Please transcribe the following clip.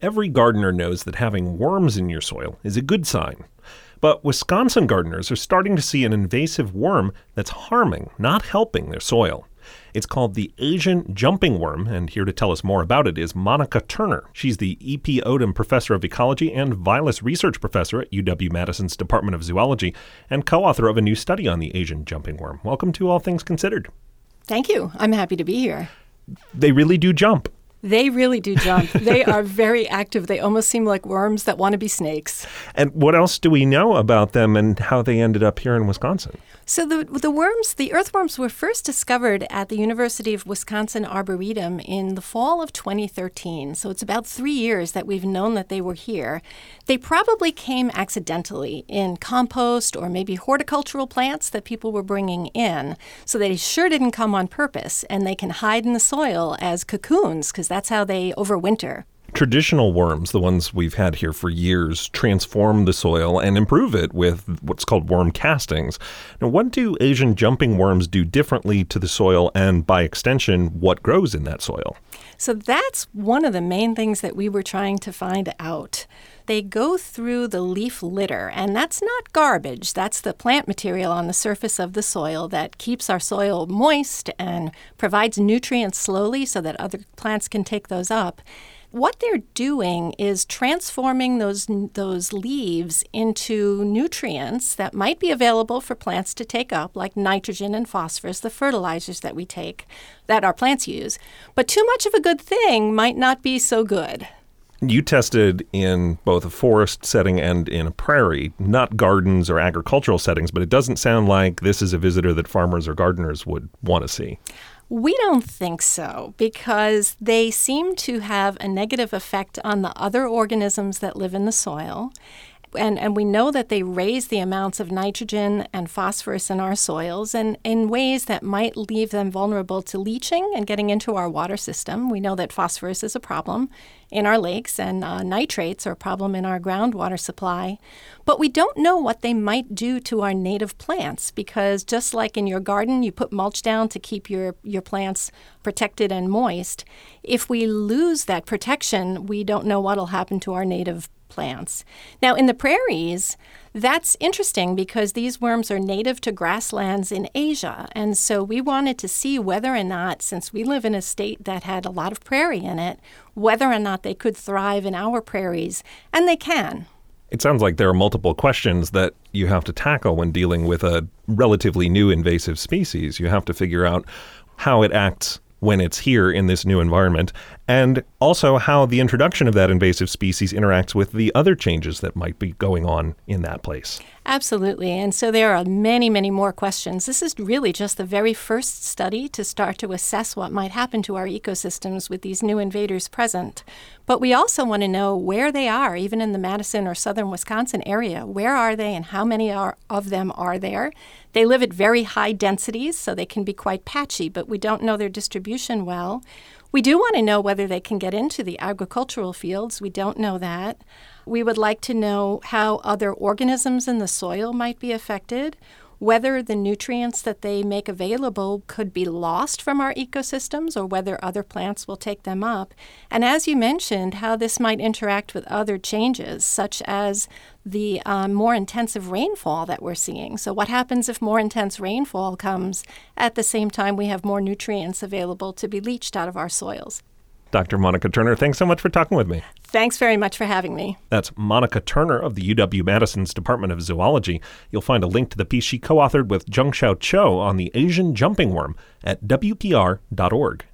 Every gardener knows that having worms in your soil is a good sign. But Wisconsin gardeners are starting to see an invasive worm that's harming, not helping their soil. It's called the Asian jumping worm, and here to tell us more about it is Monica Turner. She's the E.P. Odom Professor of Ecology and Vilas Research Professor at UW-Madison's Department of Zoology, and co-author of a new study on the Asian jumping worm. Welcome to All Things Considered. Thank you. I'm happy to be here. They really do jump. They really do jump. They are very active. They almost seem like worms that want to be snakes. And what else do we know about them and how they ended up here in Wisconsin? So the earthworms were first discovered at the University of Wisconsin Arboretum in the fall of 2013. So it's about 3 years that we've known that they were here. They probably came accidentally in compost or maybe horticultural plants that people were bringing in. So they sure didn't come on purpose, and they can hide in the soil as cocoons because that's how they overwinter. Traditional worms, the ones we've had here for years, transform the soil and improve it with what's called worm castings. Now, what do Asian jumping worms do differently to the soil and, by extension, what grows in that soil? So that's one of the main things that we were trying to find out. They go through the leaf litter, and that's not garbage. That's the plant material on the surface of the soil that keeps our soil moist and provides nutrients slowly so that other plants can take those up. What they're doing is transforming those leaves into nutrients that might be available for plants to take up, like nitrogen and phosphorus, the fertilizers that we take, that our plants use. But too much of a good thing might not be so good. You tested in both a forest setting and in a prairie, not gardens or agricultural settings, but it doesn't sound like this is a visitor that farmers or gardeners would want to see. We don't think so, because they seem to have a negative effect on the other organisms that live in the soil. And we know that they raise the amounts of nitrogen and phosphorus in our soils and in ways that might leave them vulnerable to leaching and getting into our water system. We know that phosphorus is a problem in our lakes and nitrates are a problem in our groundwater supply. But we don't know what they might do to our native plants, because just like in your garden, you put mulch down to keep your plants protected and moist. If we lose that protection, we don't know what will happen to our native plants. Now, in the prairies, that's interesting because these worms are native to grasslands in Asia. And so we wanted to see whether or not, since we live in a state that had a lot of prairie in it, whether or not they could thrive in our prairies. And they can. It sounds like there are multiple questions that you have to tackle when dealing with a relatively new invasive species. You have to figure out how it acts when it's here in this new environment, and also how the introduction of that invasive species interacts with the other changes that might be going on in that place. Absolutely. And so there are many, many more questions. This is really just the very first study to start to assess what might happen to our ecosystems with these new invaders present. But we also want to know where they are, even in the Madison or southern Wisconsin area. Where are they and how many of them are there? They live at very high densities, so they can be quite patchy, but we don't know their distribution well. We do want to know whether they can get into the agricultural fields. We don't know that. We would like to know how other organisms in the soil might be affected, whether the nutrients that they make available could be lost from our ecosystems or whether other plants will take them up. And as you mentioned, how this might interact with other changes, such as the more intensive rainfall that we're seeing. So what happens if more intense rainfall comes at the same time we have more nutrients available to be leached out of our soils? Dr. Monica Turner, thanks so much for talking with me. Thanks very much for having me. That's Monica Turner of the UW-Madison's Department of Zoology. You'll find a link to the piece she co-authored with Zhengxiao Cho on the Asian jumping worm at WPR.org.